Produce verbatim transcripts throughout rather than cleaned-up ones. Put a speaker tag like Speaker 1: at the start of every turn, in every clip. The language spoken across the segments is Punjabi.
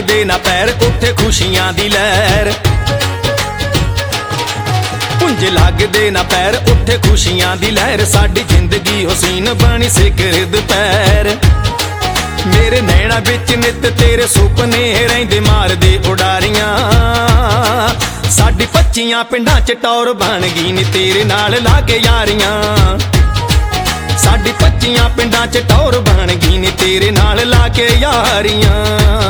Speaker 1: ਲੱਗਦੇ ਨਾ ਪੈਰ ਉੱਥੇ ਖੁਸ਼ੀਆਂ ਦੀ ਲਹਿਰ। ਪੁੰਜ ਲੱਗਦੇ ਨਾ ਪੈਰ ਉੱਥੇ ਖੁਸ਼ੀਆਂ ਦੀ ਲਹਿਰ। ਸਾਡੀ ਜ਼ਿੰਦਗੀ ਹੁਸੀਨ ਬਣੀ ਸਿਖਰ ਦੁਪਹਿਰ। ਮੇਰੇ ਨੈਣਾ ਵਿੱਚ ਨਿੱਤ ਤੇਰੇ ਸੁਪਨੇ ਰਹਿੰਦੇ ਮਾਰਦੇ ਉਡਾਰੀਆਂ। ਸਾਡੀ ਪੱਚੀਆਂ ਪਿੰਡਾਂ ਚ ਟੌਰ ਬਣ ਗਈ ਨੀ ਤੇਰੇ ਨਾਲ ਲਾ ਕੇ ਯਾਰੀਆਂ। ਸਾਡੀ ਪੱਚੀਆਂ ਪਿੰਡਾਂ ਚ ਟੌਰ ਬਣ ਗਈ ਨੀ ਤੇਰੇ ਨਾਲ ਲਾ ਕੇ ਯਾਰੀਆਂ।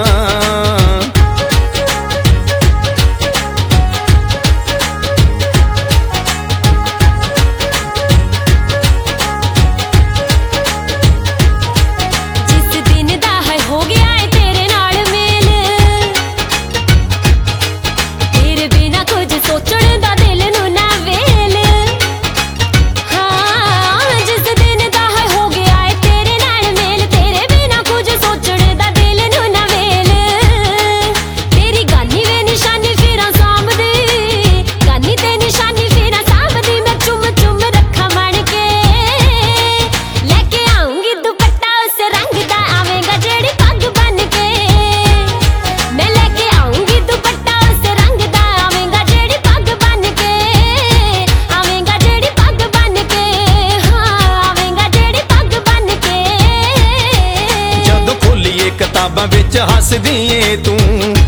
Speaker 1: ਕਿਤਾਬਾਂ ਵਿੱਚ ਹੱਸਦੀ ਏ ਤੂੰ,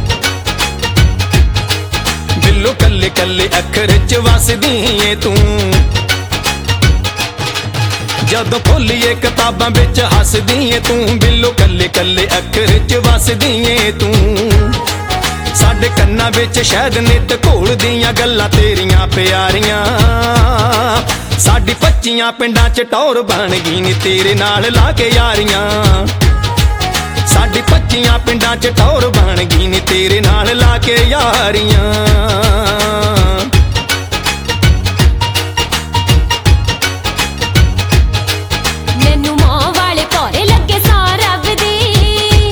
Speaker 1: ਬਿੱਲੋ ਕੱਲੇ ਕੱਲੇ ਅੱਖਰ ਚ ਵਸਦੀ ਏ ਤੂੰ। ਜਦੋਂ ਖੋਲੀਏ ਕਿਤਾਬਾਂ ਵਿੱਚ ਹੱਸਦੀ ਏ ਤੂੰ, ਬਿੱਲੋ ਕੱਲੇ ਕੱਲੇ ਅੱਖਰ ਚ ਵਸਦੀ ਏ ਤੂੰ। ਸਾਡੇ ਕੰਨਾਂ ਵਿੱਚ ਸ਼ਾਇਦ ਨਿੱਤ ਘੋਲਦੀਆਂ ਗੱਲਾਂ ਤੇਰੀਆਂ ਪਿਆਰੀਆਂ। ਸਾਡੀ ਪੱਚੀਆਂ ਪਿੰਡਾਂ ਚ ਟੌਰ ਬਣ ਗਈ ਨੀ ਤੇਰੇ ਨਾਲ ਲਾ ਕੇ ਯਾਰੀਆਂ। ਸਾਡੀ ਪੱਚੀਆਂ ਪਿੰਡਾਂ ਚ ਟੌਰ ਬਣ ਗਈ ਨੀ ਤੇਰੇ ਨਾਲ ਲਾ ਕੇ ਯਾਰੀਆਂ।
Speaker 2: ਮੈਨੂੰ ਮਾਂ ਵਾਲੇ ਭੋਰੇ ਲੱਗੇ ਸਾਂ ਰੱਬ ਦੀ,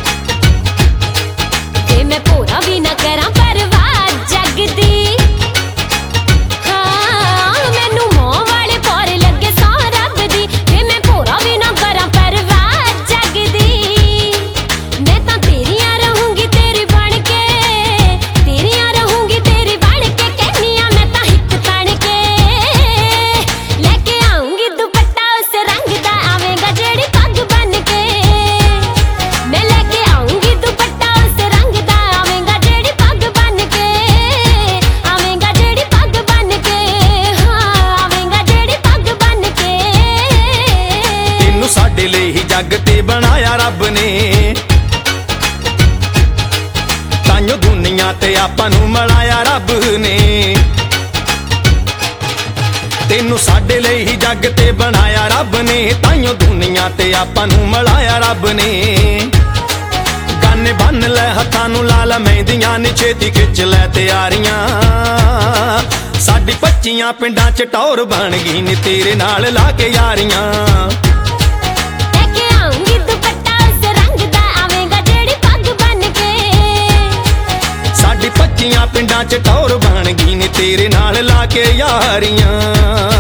Speaker 2: ਤੇ ਮੈਂ ਭੋਰਾ ਵੀ ਨਾ ਕਰਾਂ ਪਰਵਾਹ ਜੱਗ ਦੀ। ਹਾਂ ਮੈਨੂੰ ਮਾਂ ਵਾਲੇ ਭੋਰੇ ਲੱਗੇ ਸਾਂ ਰੱਬ ਦੀ, ਤੇ ਮੈਂ ਭੋਰਾ ਵੀ ਨਾ ਕਰਾਂ ਪਰਵਾਹ ਜੱਗ ਦੀ।
Speaker 1: ਸਾਡੇ ਲਈ ਹੀ ਜੱਗ ਤੇ ਬਣਾਇਆ ਰੱਬ ਨੇ, ਤਾਈਓ ਦੁਨੀਆਂ ਤੇ ਆਪਾਂ ਨੂੰ ਮਿਲਾਇਆ ਰੱਬ ਨੇ। ਤੈਨੂੰ ਸਾਡੇ ਲਈ ਹੀ ਜੱਗ ਤੇ ਬਣਾਇਆ ਰੱਬ ਨੇ, ਤਾਈਓ ਦੁਨੀਆਂ ਤੇ ਆਪਾਂ ਨੂੰ ਮਿਲਾਇਆ ਰੱਬ ਨੇ। ਗਾਨੇ ਬੰਨ ਲੈ ਹੱਥਾਂ ਨੂੰ ਲਾ ਲਾ ਮਹਿੰਦੀਆਂ ਨੀ ਛੇਤੀ ਖਿੱਚ ਲੈ ਤਿਆਰੀਆਂ। ਸਾਡੀ ਪੱਚੀਆਂ ਪਿੰਡਾਂ ਚ ਟੌਰ ਬਣ ਗਈ ਨੀ ਤੇਰੇ ਨਾਲ ਲਾ ਕੇ ਯਾਰੀਆਂ। ਸਾਡੀ ਪੱਚੀਆਂ ਪਿੰਡਾਂ ਚ ਟੌਰ ਬਣ ਗਈ ਨੀ ਤੇਰੇ ਨਾਲ ਲਾ ਕੇ ਯਾਰੀਆਂ।